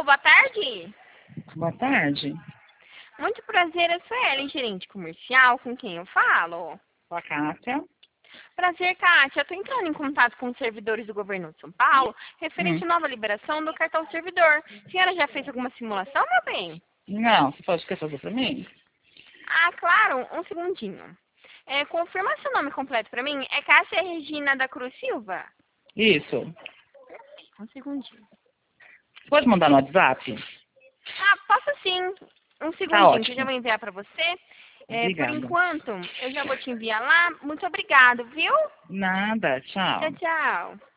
Alô, boa tarde. Boa tarde. Muito prazer, eu sou a Ellen, gerente comercial, com quem eu falo? Sou a Cássia. Prazer, Kátia. Eu estou entrando em contato com os servidores do governo de São Paulo, referente à nova liberação do cartão servidor. A senhora já fez alguma simulação, meu bem? Não, você pode querer fazer para mim? Ah, claro, um segundinho. Confirma seu nome completo para mim. É Cássia Regina da Cruz Silva? Isso. Um segundinho. Você pode mandar no WhatsApp? Ah, posso sim. Um Tá segundinho, que eu já ótimo. vou enviar para você. Por Obrigada. enquanto, eu já vou te enviar lá. Muito obrigado, viu? Nada, Tchau, tchau. tchau.